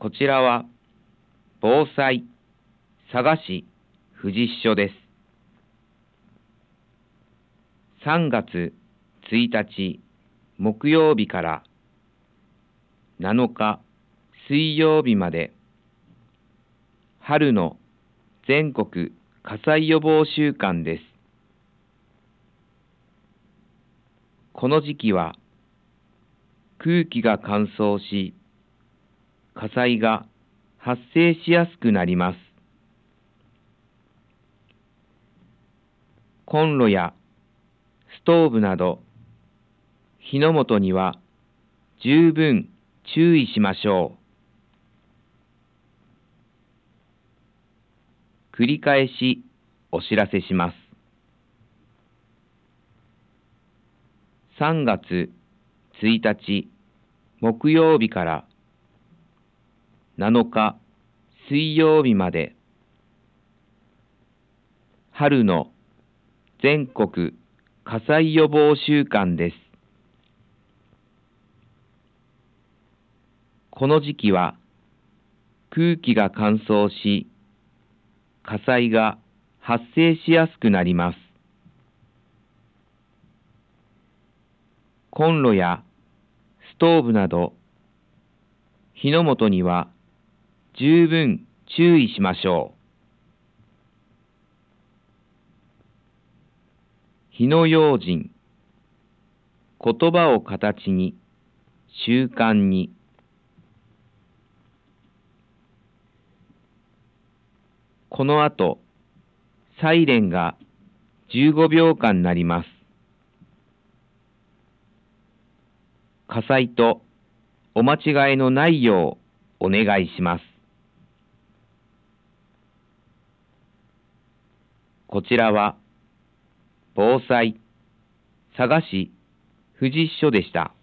こちらは防災佐賀市富士支所です。3月1日木曜日から7日水曜日まで春の全国火災予防週間です。この時期は空気が乾燥し、火災が発生しやすくなります。コンロやストーブなど火の元には十分注意しましょう。繰り返しお知らせします。3月1日木曜日から7日水曜日まで春の全国火災予防週間です。この時期は空気が乾燥し、火災が発生しやすくなります。コンロやストーブなど火の元には十分注意しましょう。火の用心、言葉を形に、習慣に。この後、サイレンが15秒間鳴ります。火災とお間違いのないようお願いします。こちらは防災佐賀市富士支所でした。